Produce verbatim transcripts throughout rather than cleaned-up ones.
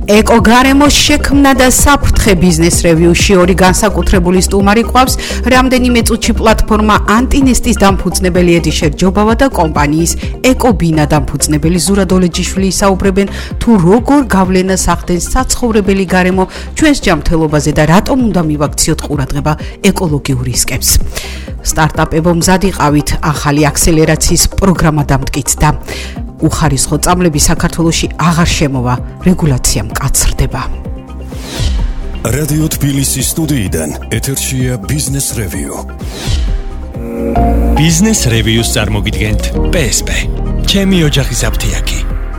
ეკოგარემოს შექმნა და საფრთხე ბიზნეს რევიუში ორი განსაკუთრებული სტუმარი ყავს. რამდენიმე წუთში პლატფორმა ანტინესტის დამფუძნებელი ედიშერ ჯობავა და კომპანიის ეკობინა დამფუძნებელი ზურა დოლეჯიშვილი ისაუბრებენ თუ როგორ გავლენას ახდენს საცხოვრებელი გარემო ჩვენს ჯანმრთელობაზე და რატომ უნდა მივაქციოთ ყურადღება ეკოლოგიურ რისკებს. სტარტაპებო მზად იყავით, ახალი აქსელერაციის პროგრამა დამტკიცდა. უხარისხო წამლები საქართველოში აღარ შემოვა, რეგულაცია მკაცრდება. რადიო თბილისის სტუდიიდან ეთერშია ბიზნეს რევიუ. ბიზნეს რევიუს წარმოგიდგენთ პე ეს პე. ჩემი ოჯახის აფთიაქი.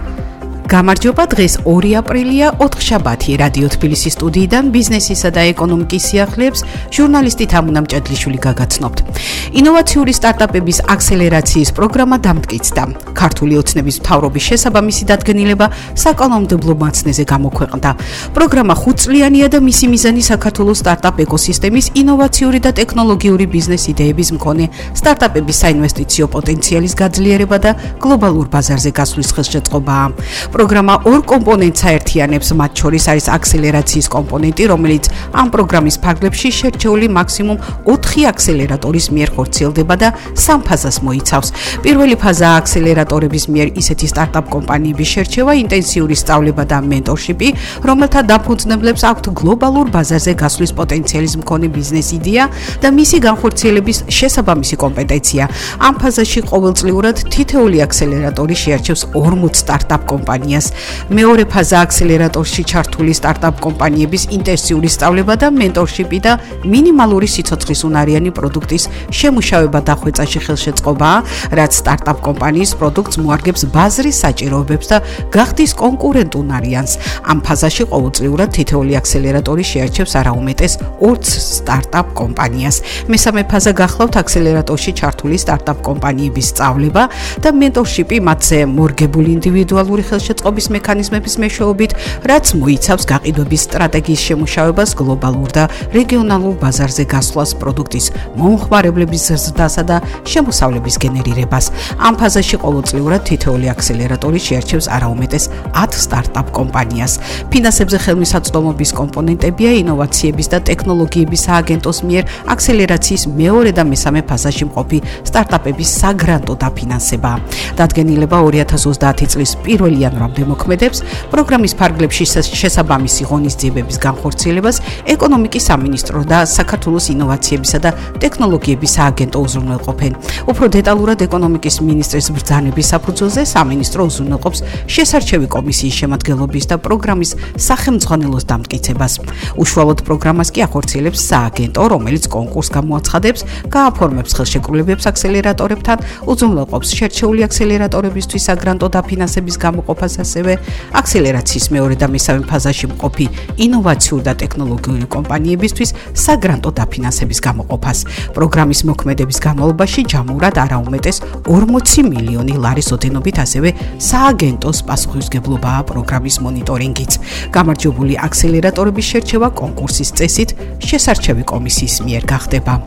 გამარჯობა, დღეს ორი აპრილია, ოთხშაბათი. რადიო თბილისის სტუდიიდან ბიზნესისა და ეკონომიკის სიახლეებს ჟურნალისტი თამუნა მჭედლიშვილი გაგაცნობთ. ინოვაციური სტარტაპების აქსელერაციის პროგრამა დამტკიცდა. ქართული ოცნების მთავრობის შესაბამისი დადგენილება საკანონმდებლო მაცნეზე გამოქვეყნდა. პროგრამა ხუთწლიანია და მისი მიზანი საქართველოს სტარტაპ ეკოსისტემის ინოვაციური და ტექნოლოგიური ბიზნეს იდეების მქონე სტარტაპების საინვესტიციო პოტენციალის გაძლიერება და გლობალურ ბაზარზე გასვლის ხელშეწყობაა. პროგრამა ორ კომპონენტს აერთიანებს, მათ შორის არის აქსელერაციის კომპონენტი, რომელიც ამ პროგრამის ფარგლებში შერჩეული მაქსიმუმ ოთხი აქსელერატორის მიერ ხორციელდება და სამ ფაზას მოიცავს. პირველი ფაზა აქსელერატორების მიერ ისეთი სტარტაპ კომპანიების შერჩევა, ინტენსიური სწავლება და მენტორშიპი, რომელთა დაფუძნებლებს აქვთ გლობალურ ბაზარზე გასვლის პოტენციალის მქონე ბიზნეს იდეა და მისი განხორციელების შესაბამისი კომპეტენცია. ამ ფაზაში ყოველწლიურად თითოეული აქსელერატორი შეარჩევს ორმოც სტარტაპ კომპანიას. მეორე ფაზა აქსელერატორში ჩართული სტარტაპ კომპანიების ინტენსიური სწავლება და მენტორშიპი და მინიმალური სიცოცხლის უნარიანი პროდუქტის შემუშავება დახვეწაში ხელშეწყობაა, რაც სტარტაპ კომპანიის პროდუქტს მოარგებს ბაზრის საჭიროებებს და გახდის კონკურენტუნარიანს. ამ ფაზაში ყოველწლიურად თითოეული აქსელერატორი შეარჩევს არაუმეტეს ორ სტარტაპ კომპანიას. მესამე ფაზა გახლავთ აქსელერატორში ჩართული სტარტაპ კომპანიების სწავლება და მენტორშიპი მათზე მორგებული ინდივიდუალური ხელშეწყობის მექანიზმების მეშვეობით, რაც მოიცავს გაყიდვების სტრატეგიის შემუშავებას, გლობალურ და რეგიონალურ ბაზარზე გასვლას, პროდუქტის მომხმარებლების ზრდასა და შემოსავლების გენერირებას. ამ ფაზაში ყოველწლიურად თითოეული აქსელერატორი შეარჩევს არაუმეტეს ათ სტარტაპ კომპანიას. ფინანსებზე ხელმისაწვდომობის კომპონენტებია ინოვაციების და ტექნოლოგიების სააგენტოს მიერ აქსელერაციის მეორე და მესამე ფაზაში მყოფი სტარტაპების საგრანტო დაფინანსება. დადგენილება ორი ათას ოცდაათი წლის პირველ იანვრამდე მოქმედებს. პროგრამის ფარგლებში შესაბამისი ღონისძიებების განხორციელებას ეკონომიკის სამინისტრო და საქართველოს ინოვაციებისა და ტექნოლოგიების სააგენტო უზრუნველყოფენ. უფრო დეტალურად ეკონომიკის მინისტრის ბრძანების საფუძველზე სამინისტრო უზრუნველყოფს შესარჩევი კომისიის შემადგენლობის და პროგრამის სახელმძღვანელოს დამტკიცებას. უშუალოდ პროგრამას კი ახორციელებს სააგენტო, რომელიც კონკურსს გამოაცხადებს, გააფორმებს ხელშეკრულებებს აქსელერატორებთან, უზრუნველყოფს შერჩეული აქსელერატორებისთვის საგრანტო დაფინანსების გამოყოფას, ასევე აქსელერაციის მეორე და მესამე ფაზაში მყოფი ინოვაციური და ტექნოლოგიური კომპანიებისთვის საგრანტო დაფინანსების გამოყოფას. პროგრამის მოქმედების განმავლობაში ჯამურად არაუმეტეს ორმოცი მილიონი ლარის ოდენობით, ასევე სააგენტოს პასუხისმგებლობაა პროგრამის მონიტორინგიც. გამარჯვებული აქსელერატორების შერჩევა კონკურსის წესით შესარჩევი კომისიის მიერ გახდება.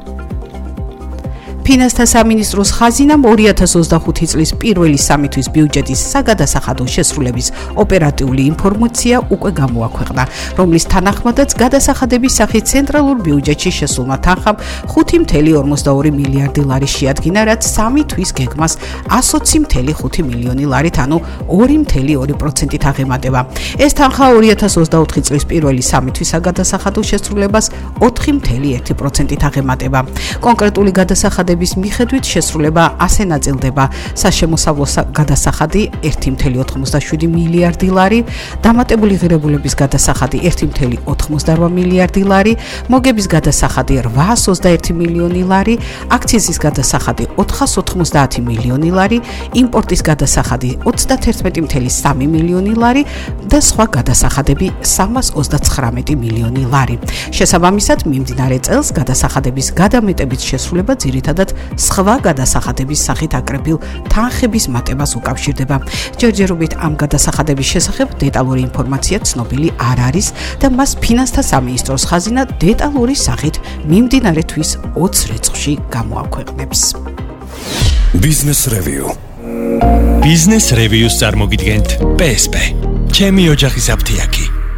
ფინანსთა სამინისტროს ხაზინამ ორი ათას ოცდახუთი წლის პირველი სამი თვის ბიუჯეტის საგადასახადო შესრულების ოპერატიული ინფორმაცია უკვე გამოაქვეყნა, რომლის თანახმადაც გადასახადების სახით ცენტრალურ ბიუჯეტში შესულმა თანხამ ხუთი წუთი ორმოცდაორი მილიარდი ლარი შეადგინა, რაც სამი თვის გეგმას εκατი ოცდაორი წუთი მილიონი ლარით, ანუ ორი წუთი ორი პროცენტით აღემატება. ეს თანხა ორი ათას ოცდაოთხი წლის პირველი სამი თვის საგადასახადო შესრულებას ოთხი წუთი ერთი პროცენტით აღემატება. კონკრეტული გადასახადების მიხედვით შესრულება ასე ნაწილდება: საშემოსავლო გადასახადი ერთი წუთი ოთხმოცდაშვიდი მილიარდი ლარი, დამატებული ღირებულების გადასახადი ერთი წუთი ოთხმოცდარვა მილიარდი ლარი, მოგების გადასახადი რვაას ოცდაერთი მილიონი ლარი, აქციზის გადასახადი ოთხას ოთხმოცდაათი მილიონი ლარი, იმპორტის გადასახადი ოცდათერთმეტი წუთი სამი მილიონი ლარი და სხვა გადასახადები სამას ოცდაცხრამეტი მილიონი ლარი. შესაბამისად, მიმდინარე წელს გადასახადების გადამეტებით შესრულება ძირითადად სხვა გადასახადების სახით აკრებილ თანხების მატებას უკავშირდება. ჯერჯერობით ამ გადასახადების შესახებ დეტალური ინფორმაცია ცნობილი არ არის და მას ფინანსთა სამინისტროს ხაზინა დეტალური სახით მიმდინარე თვის ოცი რიცხვში გამოაქვეყნებს. ბიზნეს რევიუ. ბიზნეს რევიუს წარმოგიდგენთ პე ეს პე. ჩემი ოჯახის აფთიაქი.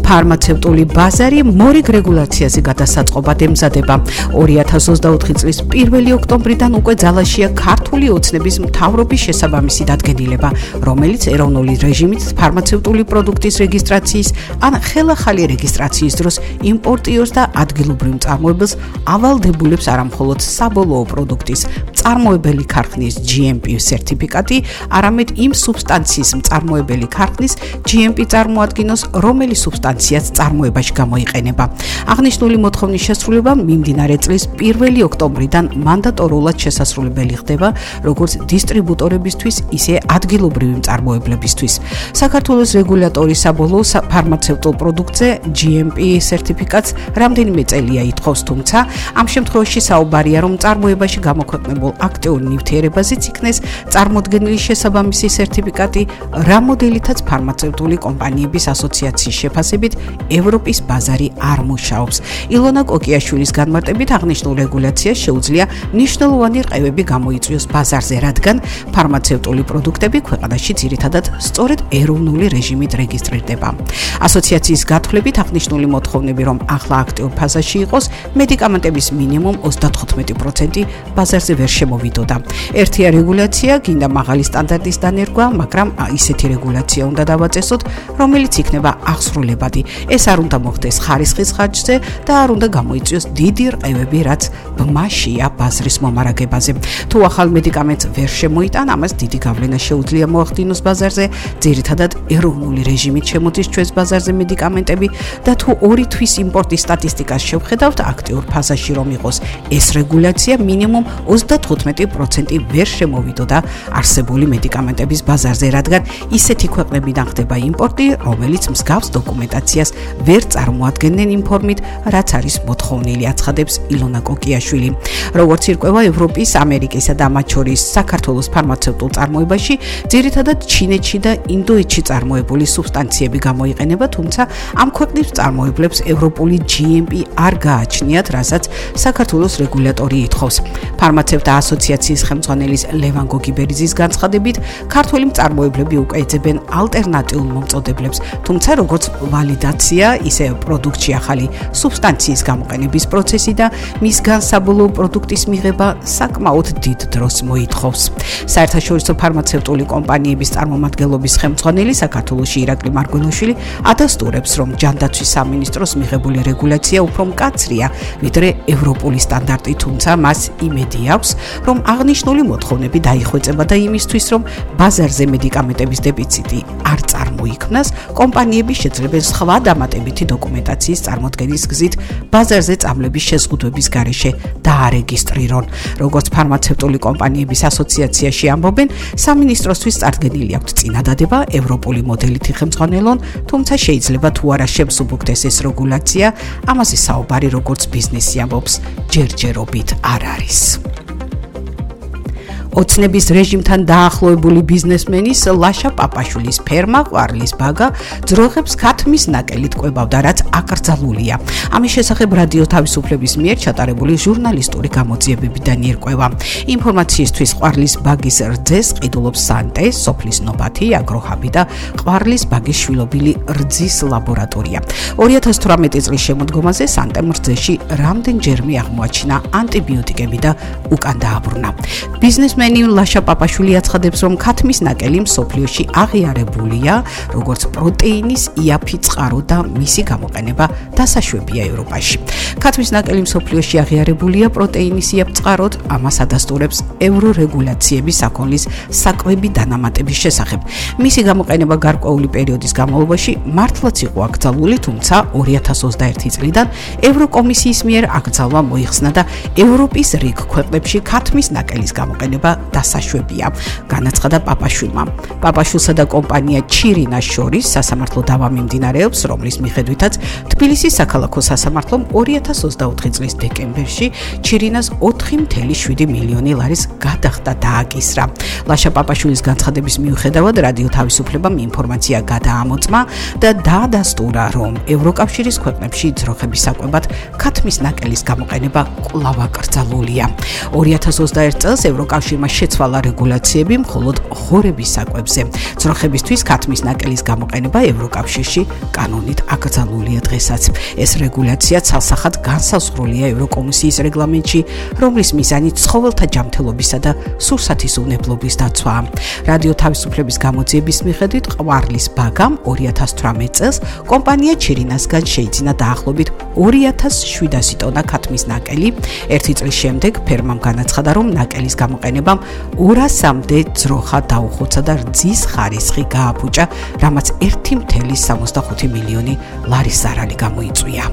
ფარმაცევტული ბაზარი მორიგ რეგულაციაზე გადასაწყობად ემზადება. ორი ათას ოცდაოთხი წლის პირველი ოქტომბრიდან უკვე ძალაშია ქართული ოცნების მთავრობის შესაბამისი დადგენილება, რომელიც ეროვნული რეჟიმით ფარმაცევტული პროდუქტის რეგისტრაციის ან ხელახალი რეგისტრაციის დროს იმპორტიორს და ადგილობრივ მწარმოებელს ავალდებულებს არამხოლოდ საბოლოო პროდუქტის მწარმოებელი ქარხნის G M P სერტიფიკატი, არამედ იმ სუბსტანციის მწარმოებელი ქარხნის G M P წარმოადგინოს, რომელიც სუბსტანციაც წარმოებაში გამოიყენება. აღნიშნული მოთხოვნის შესრულება მიმდინარე წლის პირველი ოქტომბრიდან მანდატორულად შესასრულებელი ხდება როგორც დისტრიბუტორებისთვის, ისე ადგილობრივი მწარმოებლებისთვის. საქართველოს რეგულატორი საბოლოო ფარმაცევტულ პროდუქტზე G M P სერტიფიკატს რამდენიმე წელია ითხოვს, თუმცა ამ შემთხვევაში საუბარია, რომ მწარმოებაში გამოქვეყნებულ აქტიურ ნივთიერებაზეც იქნეს წარმოდგენილი შესაბამისი სერტიფიკატი, რა მოდელითაც ფარმაცევტული კომპანიების ასოციაციის შეფასებით ევროპის ბაზარი არ მუშაობს. ილონა კოკიაშვილის განმარტებით აღნიშნულ რეგულაციას შეუძლია მნიშვნელოვანი რყევები გამოიწვიოს ბაზარზე, რადგან ფარმაცევტული პროდუქტები ქვეყანაში ძირითადად სწორედ ეროვნული რეჟიმით რეგისტრირდება. ასოციაციის გათვლებით აღნიშნული მოთხოვნები, რომ ახლა აქტიურ ფაზაში იყოს, მედიკამენტების მინიმუმ ოცდათხუთმეტი პროცენტი ბაზარზე ვერ შემოვიდოდა. ერთია რეგულაცია, გინდა მაღალი სტანდარტის დანერგვა, მაგრამ ისეთი რეგულაცია უნდა დავაწესოთ, რომელიც იქნება აღსრულებადი. ეს არ უნდა მოხდეს ხარისხის ხარჯზე და არ უნდა გამოიწვიოს დიდი რყევები, რაც ბმაშია ბაზრის მომარაგებაზე. თუ ახალ მედიკამენტს ვერ შემოიტან, ამას დიდი გავლენა შეუძლია მოახდინოს ბაზარზე, ძირითადად ეროვნული რეჟიმით შემოდის ჩვენს ბაზარზე მედიკამენტები და თუ ორი თვის იმპორტის სტატისტიკას შევხედავთ, აქტიურ ფაზაში რომ იყოს ეს რეგულაცია, მინიმუმ ოცდათხუთმეტი პროცენტი ვერ შემოვიდოდა არსებული მედიკამენტების ბაზარზე, რადგან ისეთი ქვეყნებიდან ხდება იმპორტი, რომელიც მსგავს დოკუმენტაციას ვერ წარმოადგენენ იმ ფორმით, რაც არის მოთხოვნილი, აცხადებს ილონა კოკიაშვილი. როგორც ირკვევა, ევროპის, ამერიკისა და მათ შორის საქართველოს ფარმაცევტულ წარმოებაში ძირითადად ჩინეთში და ინდოეთში წარმოებული სუბსტანციები გამოიყენება, თუმცა ამ ქვეყნებს წარმოებლებს ევროპული G M P არ გააჩნიათ, რასაც საქართველოს რეგულატორი ითხოვს. ფარმაცევტთა ასოციაციის ხელმძღვანელის ლევან გოგიბერიძის განცხადებით, ქართველი მწარმოებლები უკვე ეძებენ ალტერნატიულ მომწოდებლებს, თუმცა როგორც ვალიდაცია, ისე პროდუქტში ახალი სუბსტანციის გამოყენების პროცესი და მისგან საბოლოო პროდუქტის მიღება საკმაოდ დიდ დროს მოითხოვს. საერთაშორისო ფარმაცევტული კომპანიების წარმომადგენლობის ხელმძღვანელი საქართველოში ირაკლი მარგველაშვილი ადასტურებს, რომ ჯანდაცვის სამინისტროს მიღებული რეგულაცია უფრო მკაცრია, ვიდრე ევროპული სტანდარტი, თუმცა მას იმედი აქვს, რომ აღნიშნული მოთხოვნები დაიხვეწება და იმისთვის, რომ ბაზარზე მედიკამენტების დეფიციტი არ წარმოიქმნას, კომპანიები შეძლებენ სხვა დამატებითი დოკუმენტაციის წარმოდგენის გზით ბაზარზე წამლების შეზღუდვების გარეშე დაარეგისტრირონ. როგორც ფარმაცევტული კომპანიების ასოციაციაში ამბობენ, სამინისტროსთვის წარდგენილი აქვთ წინადადება ევროპული მოდელით იხელმძღვანელონ, თუმცა შეიძლება თუ არა შემსუბუქდეს ეს რეგულაცია, ამაზე საუბარი როგორც ბიზნესი ამბობს, ჯერჯერობით არ არის. ოცნების რეჟიმთან დაახლოებული ბიზნესმენის ლაშა პაპაშვილის ფერმა ყვარლის ბაგა ძროხებს ქათმის ნაკელით კვებავდა, რაც აკრძალულია. ამის შესახებ რადიო თავისუფლების მიერ ჩატარებული ჟურნალისტური გამოძიებებიდან ირკვევა. ინფორმაციისთვის ყვარლის ბაგის რძეს ყიდულობს სანტე, სოფლის ნობათი, აგროჰაბი და ყვარლის ბაგის შვილობილი რძის ლაბორატორია. ორი ათას თვრამეტი წლის შემოდგომაზე სანტემ რძეში რამდენჯერმე აღმოაჩინა ანტიბიოტიკები და უკან დააბრუნა. ბიზნესმენი ლაშა პაპაშვილი აცხადებს, რომ ქათმის ნაკელი მსოფლიოში აღიარებულია, როგორც პროტეინის იაფი წყარო და მისი გამოყენება დასაშვებია ევროპაში. ქათმის ნაკელი მსოფლიოში აღიარებულია პროტეინის იაფ წყაროდ, ამას ადასტურებს ევრორეგულაციების საქონლის საკვები დანამატების შესახებ. მისი გამოყენება გარკვეული პერიოდის განმავლობაში მართლაც იყო აკრძალული, თუმცა ორი ათას ოცდაერთი წლიდან ევროკომისიის მიერ აკრძალვა მოიხსნა და ევროპის რიგ ქვეყნებში ქათმის ნაკელის გამოყენება დასაშვებია, განაცხადა პაპაშვილმა. პაპაშვილსა და კომპანია ჩირინას შორის სასამართლო დავა მიმდინარეობს, რომლის მიხედვითაც თბილისის საქალაქო სასამართლომ ორი ათას ოცდაოთხი წლის დეკემბერში ჩირინას ოთხი ათეული შვიდი მილიონი ლარის გადახდა დააკისრა. ლაშა პაპაშვილის განცხადების მიუხედავად რადიო თავისუფლებამ ინფორმაცია გადაამოწმა და დაადასტურა, რომ ევროკავშირის ქვეყნებში ძროხების საკვებად ქათმის ნაკელის გამოყენება კვლავ აკრძალულია. ორი ათას ოცდაერთ წელს ევროკავშირი კავშირმა შეცვალა რეგულაციები მხოლოდ ღორების საკვებზე. ძროხებისთვის ქათმის ნაკელის გამოყენება ევროკავშირში კანონით აკრძალულია დღესაც. ეს რეგულაცია ცალსახად განსაზღვრულია ევროკომისიის რეგლამენტში, რომლის მიზანი ცხოველთა ჯანმრთელობისა და სურსათის უნებლობის დაცვაა. რადიო თავისუფლების გამოძიების მიხედვით ყვარლის ბაგამ ორი ათას თვრამეტ წელს კომპანია ჩირინასგან შეიძინა დაახლოებით ორი ათას შვიდასი ტონა ქათმის ნაკელი. ერთი წლის შემდეგ ფერმამ განაცხადა, რომ ნაკელის გამოყენებამ ორასამდე ძროხა დაუხოცა და რძის ხარისხი გააფუჭა, რამაც ერთი წუთი სამოცდახუთი მილიონი ლარის ზარალი გამოიწვია.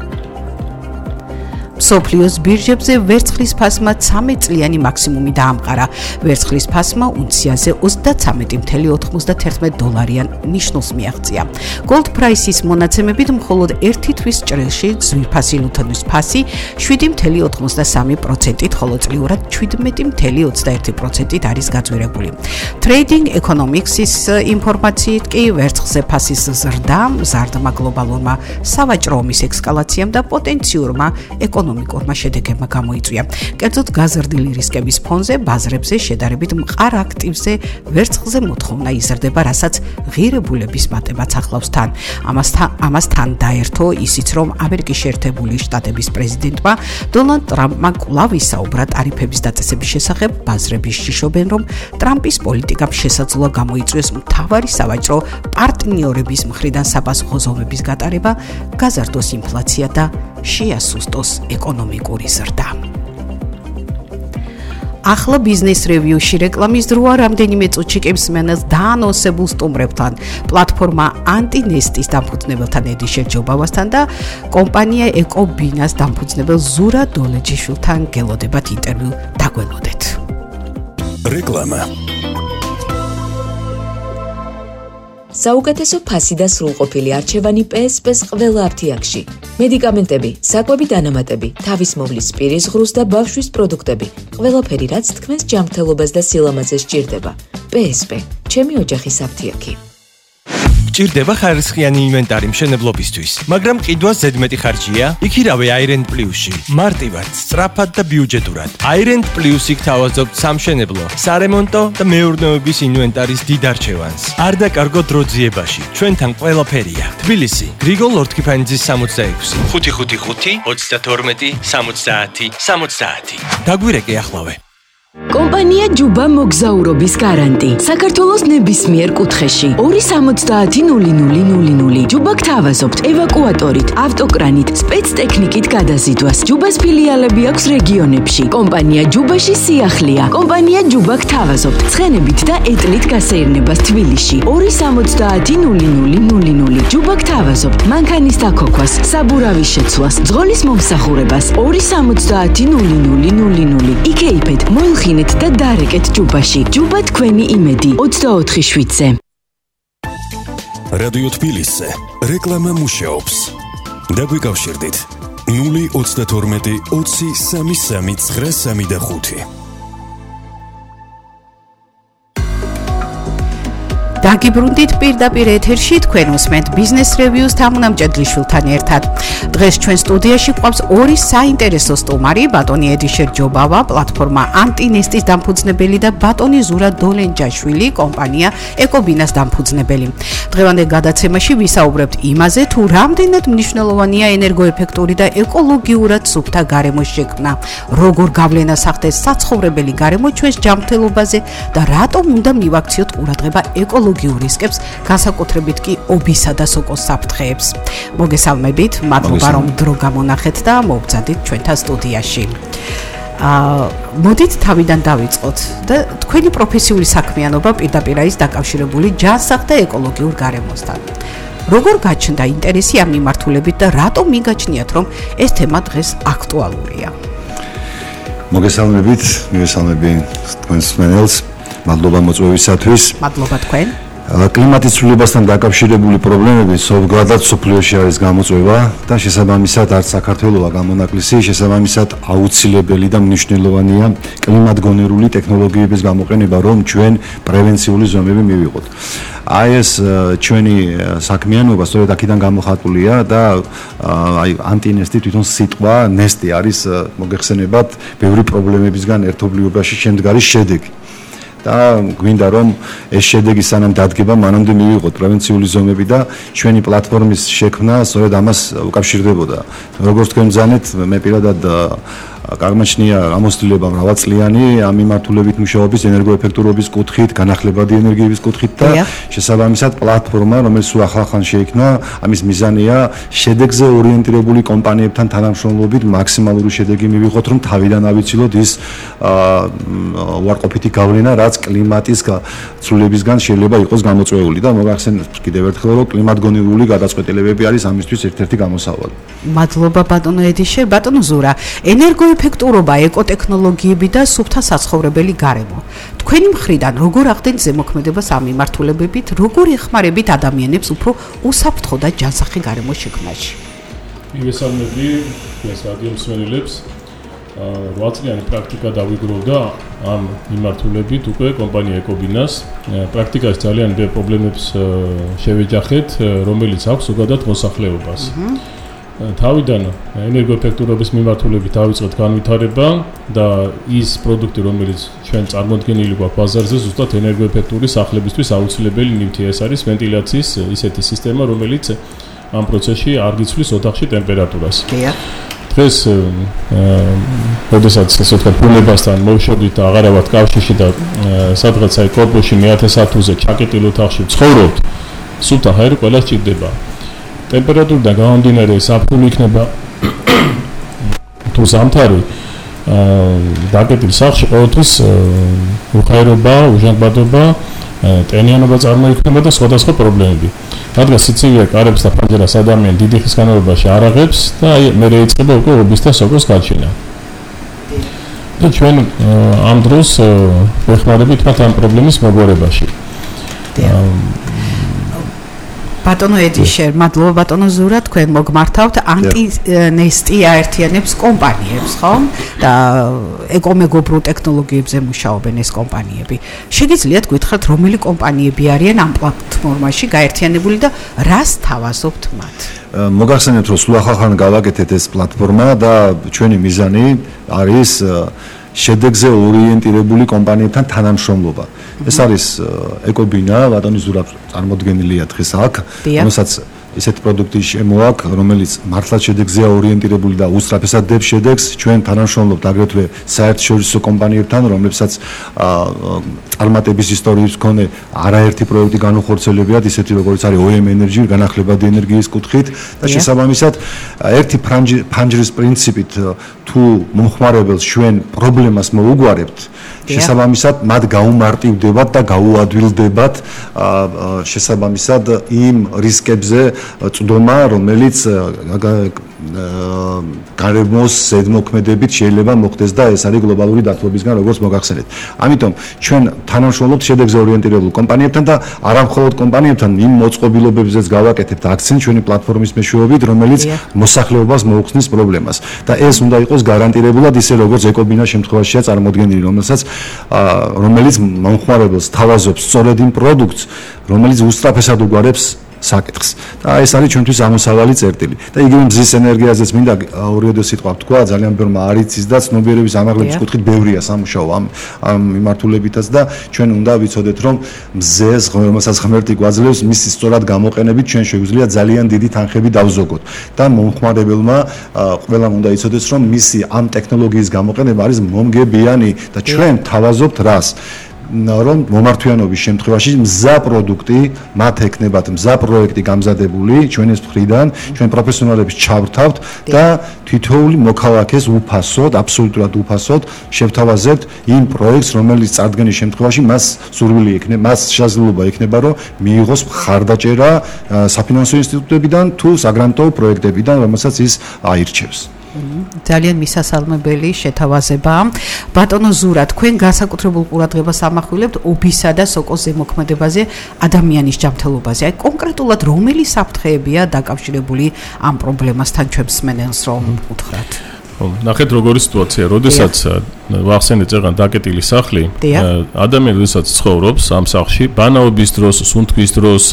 მსოფლიოს ბირჟებზე ვერცხლის ფასმა ცამეტ წლიანი მაქსიმუმი დაამყარა. ვერცხლის ფასმა უნციაზე ოცდათვრამეტი წუთი ოთხმოცდაათი დოლარიან ნიშნულს მიაღწია. Gold Price-ის მონაცემებით მხოლოდ ერთი თვის ჭრილში ძვირფასი ლუთონის ფასი შვიდი წუთი ოცდაოთხ პროცენტით, ხოლო წლიურად შვიდმეტი წუთი ოცდაერთი პროცენტით არის გაძვირებული. Trading Economics-ის ინფორმაციით კი ვერცხლზე ფასის ზრდა მზარდმა გლობალურმა სავაჭრო ომის ექსკალაციამ და პოტენციურმა ეკონომიკურმა შედეგებმა გამოიწვია. კერძოდ გაზრდილი რისკების ფონზე ბაზრებზე შედარებით მყარ აქტივზე ვერცხლზე მოთხოვნა იზრდება, რასაც ღირებულების მატებაც ახლავს თან. ამასთან ამასთან დაერთო ისიც, რომ ამერიკის შეერთებული შტატების პრეზიდენტმა დონალდ ტრამპმა კვლავ ისაუბრა ტარიფების დაწესების შესახებ. ბაზრები შიშობენ, რომ ტრამპის პოლიტიკამ შესაძლოა გამოიწვიოს მთავარი სავაჭრო პარტნიორების მხრიდან საპასუხო ზომების გატარება, გაზარდოს ინფლაცია და შეასუსტოს ეკონომიკური ზრდა. ახლა ბიზნეს რევიუში რეკლამის დროა. რამდენიმე წუთში კემსმენელს დაანონსებულ სტუმრებთან, პლატფორმა ანტინესტის დამფუძნებელთან ედი შერჯობავასთან და კომპანია ეკობინას დამფუძნებელ ზურა დოლეჯიშვილთან გელოდებათ ინტერვიუ. დაგველოდეთ. რეკლამა. საუკეთესო ფასი და სრულყოფილი არჩევანი პე ეს პე-ს ყველა აფთიაქში. მედიკამენტები, საკვები დანამატები, თავის მოვლის პირის ღრუს და ბავშვის პროდუქტები. ყველაფერი, რაც თქვენს ჯანმრთელობას და სილამაზეს სჭირდება. პე ეს პე, ჩემი ოჯახის აფთიაქი. ჭირდება ხარისხიანი ინვენტარი მშენებლობისთვის, მაგრამ ყიდვა ზედმეტი ხარჯია? იქირავე აირენდ პლუსში. მარტივად, სწრაფად და ბიუჯეტურად. აირენდ პლუსი გთავაზობთ სამშენებლო, სარემონტო და მეურნეობის ინვენტარის დიდ არჩევანს. არ დაკარგოთ დროძიებაში. ჩვენთან ყველაფერია. თბილისი, გრიგოლ ლორთქიფანიძის სამოცდაექვსი, ხუთი ხუთი ხუთი, ოცდათორმეტი, სამოცდაათი, სამოცდაათი. დაგვირეკე ახლავე. კომპანია ჯუბა მოგზაურობის გარანტი. საქართველოს ნებისმიერ კუთხეში ორი სამოცდაათი ნული ნული ნული ნული. ჯუბა გთავაზობთ ევაკუატორით, ავტოკრანით, სპეცტექნიკით გადაზიდვას. ჯუბას ფილიალები აქვს რეგიონებში. კომპანია ჯუბაში სიახლეა. კომპანია ჯუბა გთავაზობთ ცხენებით და ეტლით გასეირნებას თბილისში. ორი სამოცდაათი ნული ნული ნული ნული. ჯუბა გთავაზობთ მანქანის დაქოქვას, საბურავის შეცვლას, ძღოლის მომსახურებას. ორი სამოცდაათი ნული ნული ნული ნული. იქეიფეთ მოილ ხინეთ და დარეკეთ ჯუბაში. ჯუბა თქვენი იმედი. ოცდაოთხი შვიდზე. რადიო თბილისზე რეკლამა მუშაობს. დაგვიკავშირდით ნული ოცდათორმეტი ოცი სამი სამი ცხრა სამი და ხუთი. დაგიბრუნდით პირდაპირ ეთერში, თქვენ უსმენთ ბიზნეს რევიუს თამუნამ ჭედლიშვილთან ერთად. დღეს ჩვენ სტუდიაში ყავს ორი საინტერესო სტუმარი, ბატონი ედი შერჯობავა, პლატფორმა ანტინესტის დამფუძნებელი და ბატონი ზურა დოლენჯაშვილი, კომპანია ეკობინას დამფუძნებელი. დღევანდელ გადაცემაში ვისაუბრებთ იმაზე, თუ რამდენად მნიშვნელოვანია ენერგოეფექტური და ეკოლოგიურად სუფთა გარემოს შექმნა, როგორ გავლენას ახდენს საცხოვრებელი გარემო ჩვენს ჯანმრთელობაზე და რატომ უნდა მივაქციოთ ყურადღება ეკოლოგიურ რისკებს, განსაკუთრებით კი ობისა და სოკოს საფრთხეებს. მოგესალმებით, მადლობა რომ დრო გამონახეთ და მოვბრძანდით ჩვენთან სტუდიაში. აა მოდით თავიდან დავიწყოთ და თქვენი პროფესიული საქმიანობა პირდაპირ არის დაკავშირებული ჯანსაღ და ეკოლოგიურ გარემოსთან. როგორ გაჩნდა ინტერესი ამ მიმართულებით და რატომ მიგაჩნიათ, რომ ეს თემა დღეს აქტუალურია? მოგესალმებით, მივესალმები თქვენს მსმენელს. მადლობა მოწვევისათვის. მადლობა თქვენ. კლიმატის ცვლილებასთან დაკავშირებული პრობლემები ზოგადად სოფლიოში არის გამოწვევა და შესაბამისად არც საქართველოა გამონაკლისი, შესაბამისად აუცილებელი და მნიშვნელოვანია კლიმატგონერული ტექნოლოგიების გამოყენება, რომ ჩვენ პრევენციული ზომები მივიღოთ. აი ეს ჩვენი საქმიანობა სწორედ აქედან გამოხატულია და აი ანტინესტი თვითონ სიტყვა ნესტი არის მოგეხსენებათ ბევრი პრობლემებისგან ერთობლიობაში შემდგარი შედეგი. და გვინდა რომ ეს შედეგი სანამ დადგება, მანამდე მივიღოთ პრევენციული ზომები და ჩვენი პლატფორმის შექმნა სწორედ ამას უკავშირდებოდა. როგორც თქვენ ბრძანეთ, მე პირადად აღმოჩნია ამოსtildeება მრავალწლიანი ამ მიმართულებით მუშაობის ენერგოეფექტურობის კუთხით, განახლებადი ენერგიების კუთხით და შესაბამისად პლატფორმა, რომელიც ახალხან შეიქმნა, ამის მიზანია შედეგზე ორიენტირებული კომპანიებთან თანამშრომლობით მაქსიმალური შედეგი მივიღოთ, რომ თავიდან ავიცილოთ ის უარყოფითი გავლენა, რაც კლიმატის ცვლილებისგან შეიძლება იყოს გამოწვეული და მოგახსენებთ კიდევ ერთხელ, რომ კლიმატგონერული გადაწყვეტილებები არის ამისთვის ერთ-ერთი გამოსავალი. მადლობა ბატონო ედიშერ, ბატონო ზურა. ენერგო ეფექტურობა, ეკოტექნოლოგიები და სუფთა საცხოვრებელი გარემო. თქვენი მხრიდან როგორ ახდენთ ზემოქმედებას ამ მიმართულებებით, როგორ ეხმარებით ადამიანებს უფრო უსაფრთხო და ჯანსაღი გარემოს შექმნაში? მივესალმები ეს რადიო მსმენელებს. რვა წლიანი პრაქტიკა დავიგროვდა ამ მიმართულებით უკვე კომპანია ეკობინას. პრაქტიკაში ძალიან ბევრ პრობლემებს შევეჯახეთ, რომელიც აქვს ზოგადად მოსახლეობას. თავიდან ენერგოეფექტურობის მიმართულებით დავიწყეთ განვითარება და ის პროდუქტი, რომელიც ჩვენ წარმოდგენილი გვაქვს ბაზარზე, ზუსტად ენერგოეფექტური სახლებისთვის აუცილებელი ნივთია. ეს არის ვენტილაციის ისეთი სისტემა, რომელიც ამ პროცესში არ გიცვლის ოთახში ტემპერატურას. დღეს როდესაც ესე ვთქვათ, ბუნებასთან მოვშორდით და აღარავად კავშირში და სადღაც აი კორპუსში მეათე სართულზე ჩაკეტილ ოთახში ვცხოვრობთ, სულ აერი ყველა სჭირდება. ტემპერატურიდან გამომდინარე საფრთხე იქნება თუ ზამთარი დაკეტილ სახლში ყოველთვის უხაერობა, უჟანგბადობა, ტენიანობა წარმოიქმნება და სხვადასხვა პრობლემები. რადგან სიცივე კარებს და ფანჯერას ადამიანი დიდი ხნის განმავლობაში არ აღებს და აი მე რეიწყება უკვე ობის და სოკოს გაჩენა. და ჩვენ ამ დროს ვეხმარებით მათ ამ პრობლემის მოგვარებაში. ბატონო ედიშერ, მადლობა ბატონო ზურა, თქვენ მოგმართავთ ანტინესტი აერთიანებს კომპანიებს, ხო? და ეკომეგობრულ ტექნოლოგიებზე მუშაობენ ეს კომპანიები. შეგიძლიათ გითხრათ, რომელი კომპანიები არიან ამ პლატფორმაში გაერთიანებული და რას თავაზობთ მათ? მოგახსენებთ, რომ სულ ახალხან გავაკეთეთ ეს პლატფორმა და ჩვენი მიზანი არის შედეგზე ორიენტირებული კომპანიებთან თანამშრომლობა. ეს არის ეკობინა, ბატონი ზურა წარმოდგენილია დღეს აქ, რომელსაც ესეთ პროდუქტი შემოაქვს, რომელიც მართლაც შედეგზეა ორიენტირებული და უსწრაფესად დებს შედეგს. ჩვენ თანამშრომლობთ აგრეთვე საერთაშორისო კომპანიებთან, რომლებსაც წარმატების ისტორიის მქონე არაერთი პროექტი განუხორციელებიათ, ისეთი როგორც არის ო ემ Energy, განახლებადი ენერგიის კუთხით და შესაბამისად ერთი ფანჯრის პრინციპით თუ მომხმარებელს ჩვენ პრობლემას მოუგვარებთ, შესაბამისად მათ გაუმარტივდებათ და გაუადვილდებათ შესაბამისად იმ რისკებზე წვდომა, რომელიც გარემოს ზედმოქმედებით შეიძლება მოხდეს და ეს არის გლობალური დათბობისგან, როგორც მოგახსენეთ. ამიტომ ჩვენ თანამშრომლობთ შედეგზე ორიენტირებულ კომპანიებთან და არა მხოლოდ კომპანიებთან, იმ მოწყობილობებზეც გავაკეთებთ აქცენტს ჩვენი პლატფორმის მეშვეობით, რომელიც მოსახლეობას მოუხსნის პრობლემას. და ეს უნდა იყოს გარანტირებულად ისე, როგორც ეკობინას შემთხვევაშია წარმოდგენილი, რომელსაც რომელიც მომხმარებელს თავაზობს სწორედ იმ პროდუქტს, რომელიც უსწრაფესად უგვარებს საკითხს. და ეს არის ჩვენთვის ამოსავალი წერტილი. და იგივე მზის ენერგიაზეც მინდა ორიოდე სიტყვა ვთქვა, ძალიან ბევრმა არ იცის და ცნობიერების ამაღლების კუთხით ბევრია სამუშაო ამ ამ მიმართულებითაც და ჩვენ უნდა ვიცოდეთ, რომ მზეს, რომელსაც ღმერთი გვაძლევს, მისი სწორად გამოყენებით ჩვენ შეგვიძლია ძალიან დიდი თანხები დავზოგოთ. და მომხმარებელმა ყველამ უნდა იცოდეს, რომ მისი ამ ტექნოლოგიის გამოყენება არის მომგებიანი და ჩვენ თავაზობთ რას? რომ მომართვიანობის შემთხვევაში მზა პროდუქტი მათ ექნებათ, მზა პროექტი გამზადებული ჩვენს მხრიდან, ჩვენ პროფესიონალებს ჩავრთავთ და თითოეული მოქალაქეს უფასოდ, აბსოლუტურად უფასოდ შევთავაზებთ იმ პროექტს, რომელიც წარდგენის შემთხვევაში მას სურვილი ექნება, მას შესაძლებლობა ექნება, რომ მიიღოს მხარდაჭერა საფინანსო ინსტიტუტებიდან თუ საგრანტო პროექტებიდან, რომელსაც ის აირჩევს. ძალიან მისასალმებელი შეთავაზება. ბატონო ზურა, თქვენ განსაკუთრებულ ყურადღებას ამახვილებთ ობისა და სოკოს ზემოქმედებაზე, ადამიანის ჯანმრთელობაზე. აი კონკრეტულად რომელი საფრთხეებია დაკავშირებული ამ პრობლემასთან ჩვენს მსმენელს რომ უთხრათ? ნახეთ როგორი სიტუაცია, როდესაც ვახსენეთ ზეგან დაკეტილი სახლი, ადამიანი როდესაც ცხოვრობს ამ სახლში, ბანაობის დროს, სუნთქვის დროს,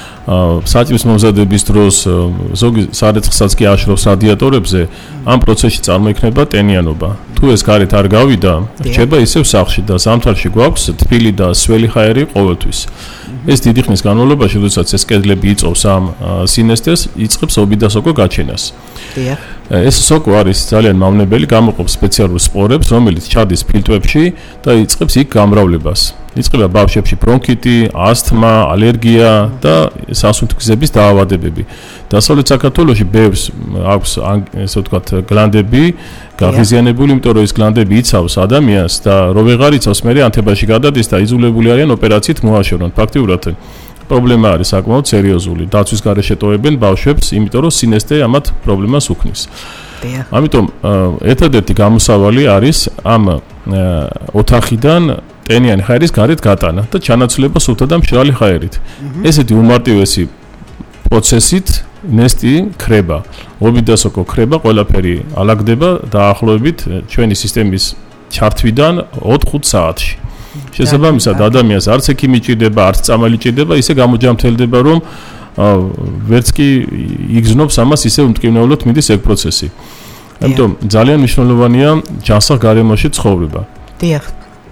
საჭმის მომზადების დროს, ზოგი სარეცხსაც კი აშრობს რადიატორებზე, ამ პროცესში წარმოიქმნება ტენიანობა. თუ ეს გარეთ არ გავიდა, რჩება ისევ სახლში და ზამთარში გვაქვს თბილი და სველი ჰაერი ყოველთვის. ეს დიდი ხნის განმავლობაში, როდესაც ეს კედლები იწოვს ამ სინესტეს, იწყებს ობი და სოკო გაჩენას. ეს სოკო არის ძალიან მავნებელი, გამოყოფს სპეციალურ სპორებს, რომელიც ჩადის ფილტვებში და იწყებს იქ გამრავლებას. იწყება ბავშვებში ბრონქიტი, ასთმა, ალერგია და სასუნთქისების დაავადებები. დასავლეთ საქართველოში ბევრს აქვს ესე ვთქვათ გლანდები გაღიზიანებული, იმიტომ რომ ეს გლანდები იცავს ადამიანს და რო ვეღარ იცავს, მე ანთებაში გადადის და იძულებული არიან ოპერაციით მოაშორონ. ფაქტიურად პრობლემა არის საკმაოდ სერიოზული. დაცვის გარეშე ტოვებენ ბავშვებს, იმიტომ რომ სინესტე ამათ პრობლემას უქმნის. ამიტომ ერთადერთი გამოსავალი არის ამ ოთახიდან ტენიანი ჰაერის გარეთ გატანა და ჩანაცვლება სუფთა და მშრალი ჰაერით. ესეთი უმარტივესი პროცესით ნესტი ქრება, ობი და სოკო ქრება, ყველაფერი ალაგდება დაახლოებით ჩვენი სისტემის ჩართვიდან ოთხ-ხუთ საათში. შესაბამისად ადამიანს არც ექიმი ჭირდება, არც წამალი ჭირდება, ისე გამოჯამრთელდება, რომ ვერც კი იგზნობს ამას, ისე უმტკივნეულოდ მიდის ეგ პროცესი. ამიტომ ძალიან მნიშვნელოვანია ჯანსაღ გარემოში ცხოვრება. დიახ.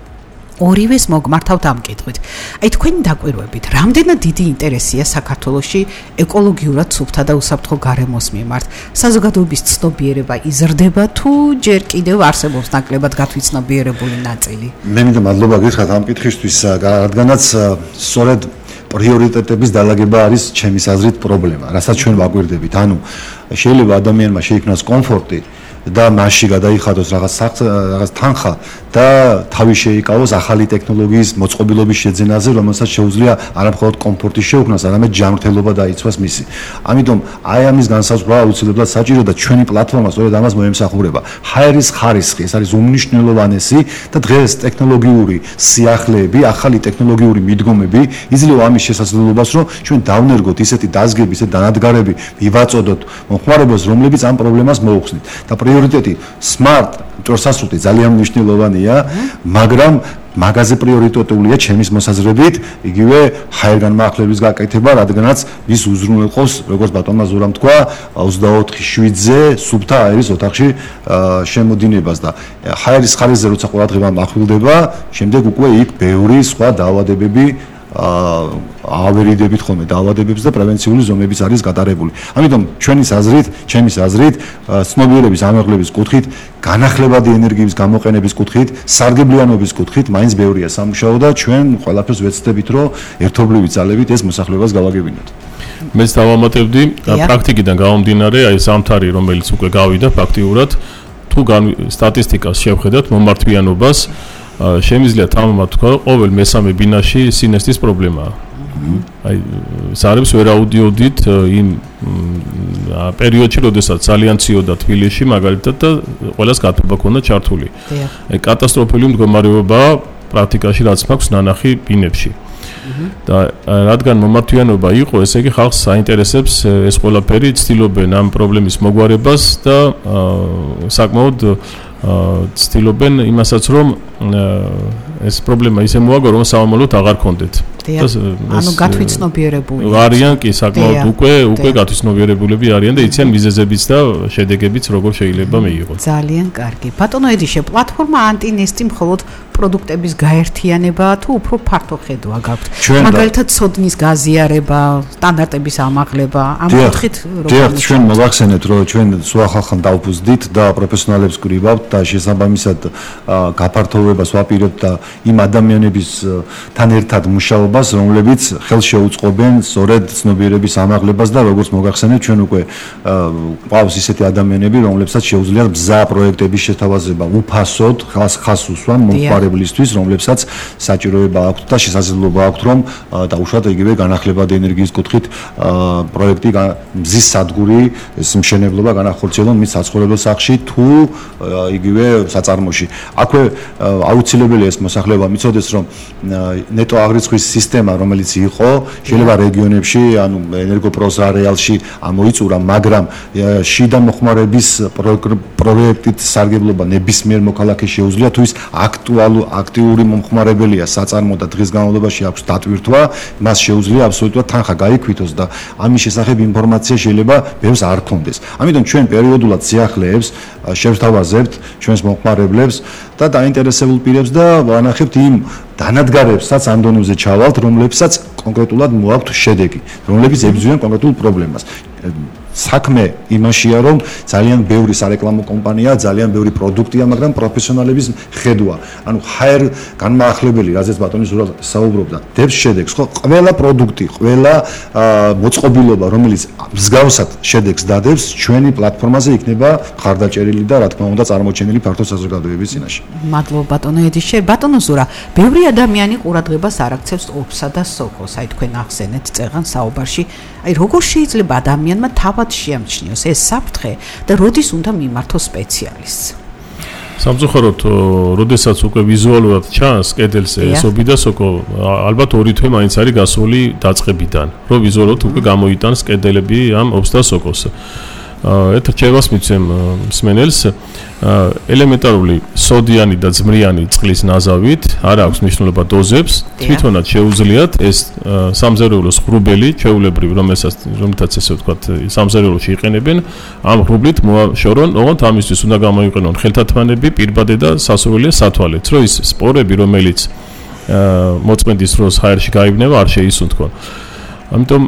ორივეს მოგმართავთ ამ კითხვით. აი თქვენი დაკვირვებით, რამდენად დიდი ინტერესია საქართველოში ეკოლოგიურად სუფთა და უსაფრთხო გარემოს მიმართ? საზოგადოების ცნობიერება იზრდება თუ ჯერ კიდევ არსებობს ნაკლებად გათვითცნობიერებული ნაწილი? მე მინდა მადლობა გითხრათ ამ კითხვისთვის, რადგანაც სწორედ პრიორიტეტების დალაგება არის ჩემის აზრით პრობლემა, რასაც ჩვენ ვაკვირდებით. ანუ შეიძლება ადამიანმა შეიქმნას კომფორტი და მასში გადაიხადოს რაღაც რაღაც თანხა და თავი შეიკავოს ახალი ტექნოლოგიის მოწყობილობის შეძენაზე, რომელსაც შეუძლია არამხოლოდ კომფორტის შეუქმნას, არამედ ჯანმრთელობა დაიცვას მისი. ამიტომ აი ამის განსაზღვრა აუცილებლად საჭირო და ჩვენი პლატფორმა სწორედ ამას მოემსახურება. ჰაერის ხარისხი, ეს არის უმნიშვნელოვანესი და დღეს ტექნოლოგიური სიახლეები, ახალი ტექნოლოგიური მიდგომები იძლევა ამის შესაძლებლობას, რომ ჩვენ დავნერგოთ ისეთი დაზგები, ისეთი დანადგარები, მივაწოდოთ მომხმარებელს, რომლებიც ამ პრობლემას მოუხსნით. და პრიორიტეტი smart ტროსასრუტი ძალიან მნიშვნელოვანია, მაგრამ მაგაზე პრიორიტეტულია ჩემის მოსაზრებით, იგივე ჰაერგანმაახლებლების გაკეთება, რადგანაც ის უზრუნველყოფს, როგორც ბატონმა ზურამ თქვა, ოცდაოთხ შვიდზე სუფთა აერის ოთახში შემოდინებას და ჰაერის ხარისხზე როცა ყურადღება მახვილდება, შემდეგ უკვე იქ ბევრი სხვა დაავადებები ავერიდებით ხოლმე დაავადებებს და პრევენციული ზომებიც არის გატარებული. ამიტომ ჩვენის აზრით, ჩემის აზრით, ცნობიერების ამაღლების კუთხით, განახლებადი ენერგიის გამოყენების კუთხით, სარგებლიანობის კუთხით მაინც ბევრია სამუშაო და ჩვენ ყველაფერს ვეცდებით, რომ ერთობლივი ძალებით ეს მოსახლეობას გავაგებინოთ. მეც დავამატებდი პრაქტიკიდან გამომდინარე, აი ზამთარი, რომელიც უკვე გავიდა ფაქტიურად, თუ სტატისტიკას შევხედათ მომართვიანობას, შემიძლია თამამად თქვა, ყოველ მესამე ბინაში სინესტის პრობლემაა. აი ზარებს ვერ აუდიოდით იმ პერიოდში, როდესაც ძალიან ციოდა თბილისში, მაგალითად და ყველას გათბობა ქონდა ჩართული. აი კატასტროფული მდგომარეობაა პრაქტიკაში, რაც მაქვს ნანახი ბინებში. და რადგან მომართვიანობა იყო, ესე იგი ხალხს საინტერესებს ეს ყველაფერი, ცდილობენ ამ პრობლემის მოგვარებას და საკმაოდ ცდილობენ იმასაც, რომ ეს პრობლემა ისე მოაგო, რომ სამომავლოდ აღარ კონდეთ. ანუ გათვითცნობიერებული არიან კი საკმაოდ უკვე უკვე გათვითცნობიერებულები არიან და იციან მიზეზებიც და შედეგებიც როგორ შეიძლება მეიღოს. ძალიან კარგი. ბატონო ედიშე, პლატფორმა ანტინესტი მხოლოდ პროდუქტების გაერთიანება თუ უფრო ფართო ხედვა გაქვთ? მაგალითად, სოდნის გაზიარება, სტანდარტების ამაღლება, ამ კუთხით როგორ ჩვენ მოვახსენეთ, რომ ჩვენ სხვა ხალხთან დავფუძდით და პროფესიონალებს გვრივავთ და შესაბამისად გაფართოვებას ვაპირებთ და იმ ადამიანების თან ერთად მუშაობა მოწყობას, რომლებიც ხელს შეუწყობენ სწორედ ცნობიერების ამაღლებას და როგორც მოგახსენეთ, ჩვენ უკვე ყავს ისეთი ადამიანები, რომლებსაც შეუძლიათ ბზა პროექტების შეთავაზება უფასოდ, ხალხს ხას უსვან მომხმარებლისთვის, რომლებსაც საჭიროება აქვთ და შესაძლებლობა აქვთ, რომ დაუშვათ იგივე განახლებადი ენერგიის კუთხით პროექტი მზის სადგური ეს მშენებლობა განახორციელონ მის საცხოვრებელ სახლში თუ იგივე საწარმოში. აქვე აუცილებელია ეს მოსახლეობა მიცოდეს, რომ ნეტო აღრიცხვის სისტემა, რომელიც იყო, შეიძლება რეგიონებში, ანუ ენერგოპროს არეალში ამოიწურა, მაგრამ შიდა მოხმარების პროექტით სარგებლობა ნებისმიერ მოქალაქეს შეუძლია, თუ ის აქტუალური აქტიური მომხმარებელია საწარმო და დღის განმავლობაში აქვს დატვირთვა, მას შეუძლია აბსოლუტურად თანხა გაიქვითოს და ამის შესახებ ინფორმაცია შეიძლება ბევრს არ ქონდეს. ამიტომ ჩვენ პერიოდულად სიახლეებს შევთავაზებთ ჩვენს მომხმარებლებს და დაინტერესებულ პირებს და ვანახებთ იმ დანადგარებსაც ამ დონეზე ჩავალთ, რომლებსაც კონკრეტულად მოაქვთ შედეგი, რომლებიც ებრძვიან კონკრეტულ პრობლემას. საქმე იმაშია, რომ ძალიან ბევრი სარეკლამო კომპანია, ძალიან ბევრი პროდუქტია, მაგრამ პროფესიონალების ხედვა. ანუ ჰაერ განმაახლებელი, რაზეც ბატონი ზურაბ საუბრობდა, დებს შედეგს, ხო, ყველა პროდუქტი, ყველა მოწყობილობა, რომელიც მსგავსად შედეგს დადებს, ჩვენი პლატფორმაზე იქნება ხარდაჭერილი და რა თქმა უნდა წარმოჩენილი ფართო საზოგადოების წინაშე. მადლობა ბატონო ედიშე. ბატონო ზურა, ბევრი ადამიანი ყურადღებას არ აქცევს ოფსა და სოკოს. აი თქვენ ახსენეთ წეღან საუბარში, აი როგორ შეიძლება ადამიანმა თავად შეამჩნიოს ეს საფრთხე და როდის უნდა მიმართოს სპეციალისტს? სამწუხაროდ, როდესაც უკვე ვიზუალურად ჩანს კედელზე ესობი და სოკო, ალბათ ორი თვე მაინც არის გასული დაწყებიდან, რომ ვიზუალურად უკვე გამოიტანს კედელები ამ ოფს და სოკოს. ერთ რჩევას მიცემ მსმენელს, ელემენტარული სოდიანი და ძმრიანი წყლის ნაზავით, არ აქვს მნიშვნელობა დოზებს, თვითონაც შეუძლიათ ეს სამზარეულო ღრუბელი, ჩვეულებრივ, რომელსაც რომელთაც ესე ვთქვათ, სამზარეულოში იყენებენ, ამ ღრუბლით მოაშორონ, ოღონდ ამისთვის უნდა გამოიყენონ ხელთათმანები, პირბადე და სასურველი სათვალეც, რომ ის სპორები, რომელიც მოწმენდის დროს ჰაერში გაიბნება, არ შეისუნთქონ. ამიტომ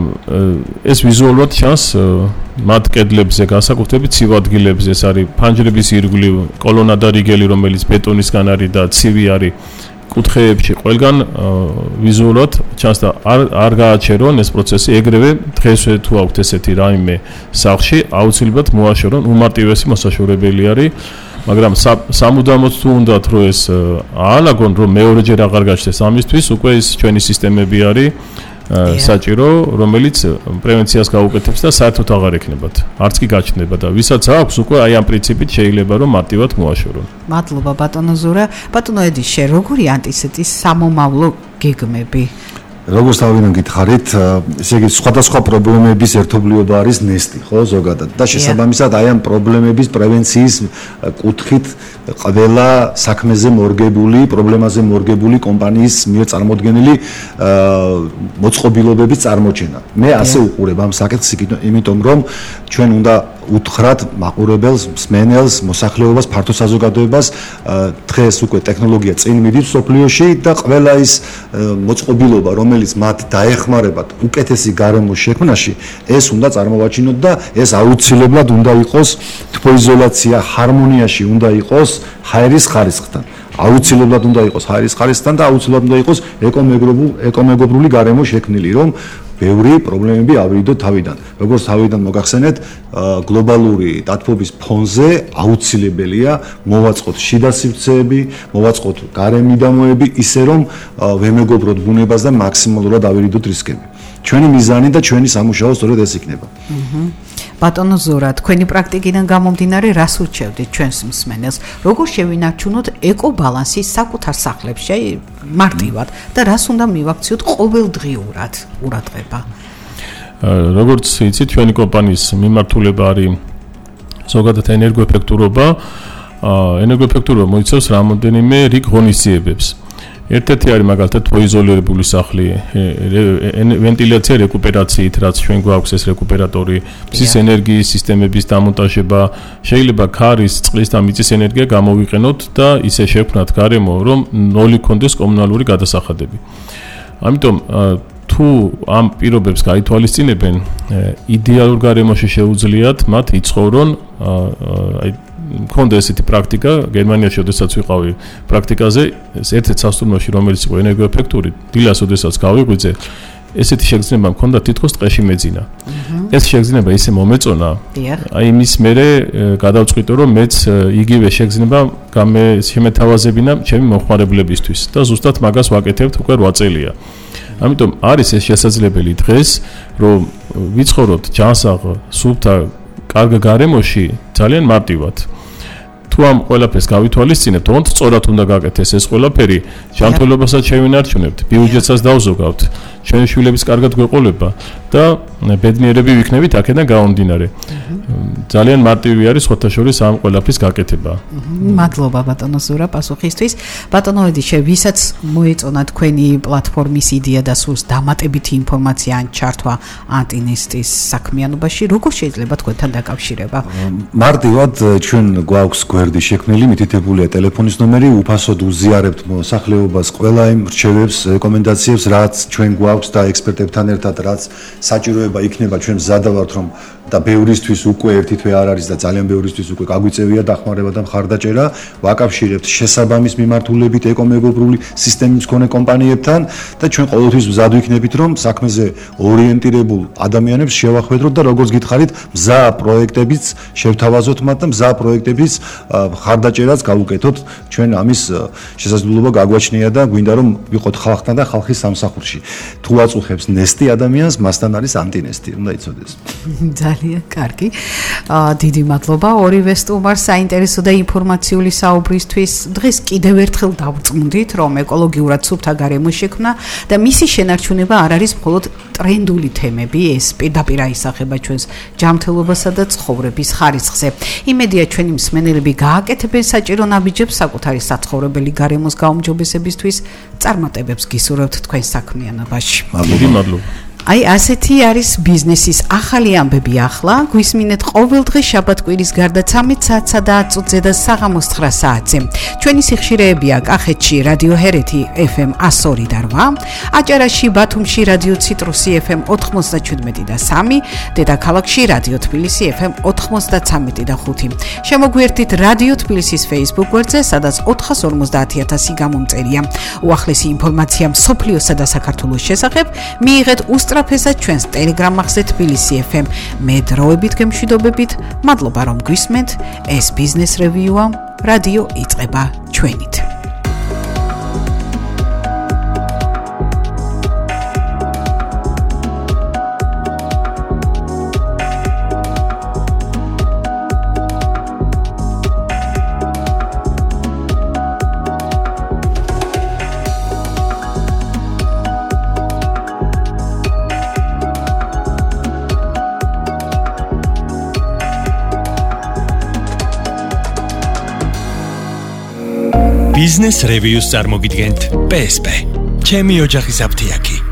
ეს ვიზუალურად ჩანს მათ კედლებზე, განსაკუთრებით ცივ ადგილებზე, ეს არის ფანჯრების ირგვლივ, კოლონადა რიგელი, რომელიც ბეტონისგან არის და ცივი არის კუთხეებში, ყველგან ვიზუალურად ჩანს და არ არ გააჩერონ ეს პროცესი, ეგრევე დღესვე თუ აქვთ ესეთი რაიმე სახლში, აუცილებლად მოაშორონ, უმარტივესი მოსაშორებელი არის. მაგრამ სამუდამოდ თუ უნდათ რომ ეს აალაგონ, რომ მეორეჯერ აღარ გაჩნდეს ამისთვის, უკვე ის ჩვენი სისტემები არის საჭირო, რომელიც პრევენციას გაუკეთებს და საერთოდ აღარ ექნებათ. არც კი გაჩნდება და ვისაც აქვს, უკვე აი ამ პრინციპით შეიძლება რომ მარტივად მოაშორონ. მადლობა ბატონო ზურა. ბატონო ედიშე, როგორი ანტისეტის სამომავლო გეგმები? როგორც თავიდან გითხარით, ესე იგი სხვადასხვა პრობლემების ერთობლიობა არის ნესტი, ხო, ზოგადად და შესაბამისად აი ამ პრობლემების პრევენციის კუთხით ყველა საქმეზე მორგებული, პრობლემაზე მორგებული კომპანიის მიერ წარმოდგენილი მოწყობილობების წარმოჩენა. მე ასე უყურებ ამ საკითხს, იმიტომ რომ ჩვენ უნდა უთხრათ მაყურებელს, მსმენელს, მოსახლეობას, ფართო საზოგადოებას, დღეს უკვე ტექნოლოგია წინ მიდის სოფლიოში და ყველა ის მოწყობილობა, რომელიც მათ დაეხმარებათ უკეთესი გარემოს შექმნაში, ეს უნდა წარმოვაჩინოთ და ეს აუცილებლად უნდა იყოს თბოიზოლაცია, ჰარმონიაში უნდა იყოს ჰაერის ხარისხთან. აუცილებლად უნდა იყოს ჰაერის ხარისხთან და აუცილებლად უნდა იყოს ეკომეგობრული ეკომეგობრული გარემო შექმნილი, რომ ბევრი პრობლემები ავირიდოთ თავიდან. როგორც თავიდან მოგახსენეთ, გლობალური დათბობის ფონზე აუცილებელია მოვაწყოთ შიდა სივრცეები, მოვაწყოთ გარემიდამოები, ისე რომ ვემეგობროთ ბუნებას და მაქსიმალურად ავირიდოთ რისკები. ჩვენი მიზანი და ჩვენი სამუშაო სწორედ ეს იქნება. ბატონო ზურა, თქვენი პრაქტიკიდან გამომდინარე, რას ურჩევდით ჩვენს მსმენელს? როგორ შევინარჩუნოთ ეკობალანსი საკუთარ სახლებში, მარტივად და რას უნდა მივაქციოთ ყოველდღიურად ყურადღება? როგორც იცით, ჩვენი კომპანიის მიმართულება არის ზოგადად ენერგოეფექტურობა. ენერგოეფექტურობა მოიცავს რამოდენიმე რიგ ღონისძიებებს. ერთ-ერთი არის მაგალითად თბოიზოლირებული სახლი, ვენტილაცია რეკუპერაციით, რაც ჩვენ გვაქვს ეს რეკუპერატორი, მზის ენერგიის სისტემების დამონტაჟება, შეიძლება ქარის, წყლის და მიწის ენერგია გამოვიყენოთ და ისე შევქმნათ გარემო, რომ ნოლი ქონდეს კომუნალური გადასახადები. ამიტომ თუ ამ პირობებს გაითვალისწინებენ, იდეალურ გარემოში შეუძლიათ მათ იცხოვრონ აი მქონდა ესეთი პრაქტიკა გერმანიაში, ოდესაც ვიყავი პრაქტიკაზე, ერთ-ერთ სასტუმროში, რომელიც იყო ენერგოეფექტური, დილას ოდესაც გავიღვიძე, ესეთი შეგრძნება მქონდა თითქოს ტყეში მეძინა. ეს შეგრძნება ისე მომეწონა, აი იმის მერე გადავწყვიტე, რომ მეც იგივე შეგრძნება გამე შემეთავაზებინა ჩემი მომხმარებლებისთვის და ზუსტად მაგას ვაკეთებთ უკვე რვა წელია. ამიტომ არის ეს შესაძლებელი დღეს, რომ ვიცხოვროთ ჯანსაღ, სუფთა, კარგ გარემოში ძალიან მარტივად. თუ ამ ყველაფერს გავითვალისწინებთ, თუნდაც სწორად უნდა გაკეთდეს ეს ყველაფერი, ჯანმრთელობასაც შევინარჩუნებთ, ბიუჯეტსაც დავზოგავთ, ჩვენი შვილების კარგად გვეყოლება და ბედნიერები ვიქნებით აქედან გამომდინარე. ძალიან მარტივი არის სხვათა შორის ამ ყველაფრის გაკეთება. მადლობა ბატონო ზურა პასუხისთვის. ბატონო ედიშე, ვისაც მოეწონა თქვენი პლატფორმის იდეა და სულს დამატებითი ინფორმაცია ან ჩართვა ანტინესტის საქმიანობაში, როგორ შეიძლება თქვენთან დაკავშირება? მარტივად ჩვენ გვაქვს გვერდი შექმნილი, მითითებულია ტელეფონის ნომერი, უფასოდ უზიარებთ მოსახლეობას ყველა იმ რჩევებს, რეკომენდაციებს, რაც ჩვენ გვაქვს და ექსპერტებთან ერთად, რაც საჭიროება იქნება, ჩვენ მზადა ვართ, რომ და ბევრისთვის უკვე ერთი თვე არ არის და ძალიან ბევრისთვის უკვე გაგვიწევია დახმარება და მხარდაჭერა, ვაკავშირებთ შესაბამის მიმართულებით ეკომეგობრული სისტემის მქონე კომპანიებთან და ჩვენ ყოველთვის მზად ვიქნებით, რომ საქმეზე ორიენტირებულ ადამიანებს შევახვედროთ და როგორც გითხარით, მზა პროექტებიც შევთავაზოთ მათ და მზა პროექტების მხარდაჭერაც გავუკეთოთ. ჩვენ ამის შესაძლებლობა გაგვაჩნია და გვინდა რომ ვიყოთ ხალხთან და ხალხის სამსახურში. თუ აწუხებს ნესტი ადამიანს, მასთან არის ანტინესტი, უნდა იცოდეს. ძალიან კარგი. დიდი მადლობა ორივე სტუმარს საინტერესო და ინფორმაციული საუბრისთვის. დღეს კიდევ ერთხელ დავწმუნდით, რომ ეკოლოგიურად სუფთა გარემო შექმნა და მისი შენარჩუნება არ არის მხოლოდ ტრენდული თემები, ეს პირდაპირ აისახება ჩვენს ჯანმრთელობასა და ცხოვრების ხარისხზე. იმედია ჩვენი მსმენელები გააკეთებენ საჭირო ნაბიჯებს საკუთარი საცხოვრებელი გარემოს გაუმჯობესებისთვის. წარმატებებს გისურვებთ თქვენ საქმიანობაში. მადლობა. აი ასეთი არის ბიზნესის ახალი ამბები ახლა. გვისმინეთ ყოველდღე შაბათ-კვირის გარდა ცამეტ საათსა და ათ წუთზე და საღამოს ცხრა საათზე. ჩვენი სიხშირეებია კახეთში რადიო ჰერეთი ეფ ემ εκατო ორი და რვა, აჭარაში, ბათუმში რადიო ციტრუსი ეფ ემ ოთხმოცდაშვიდი და სამი, დედაქალაქში რადიო თბილისი ეფ ემ ოთხმოცდაცამეტი და ხუთი. შემოგვიერთდით რადიო თბილისის Facebook გვერდზე, სადაც ოთხას ორმოცდაათი ათასი გამომწერია. უახლესი ინფორმაცია მსოფლიოსა და საქართველოს შესახებ მიიღეთ უსწრაფესად ჩვენს ტელეგრამ ახსნე თბილისი ეფ ემ. მე დროებით გემშვიდობებით, მადლობა რომ გვისმენთ. ეს ბიზნეს რევიუა, რადიო იწყება ჩვენით. ბიზნეს რევიუს წარმოგიდგენთ პე ეს პე. ჩემი ოჯახის აფთიაქი.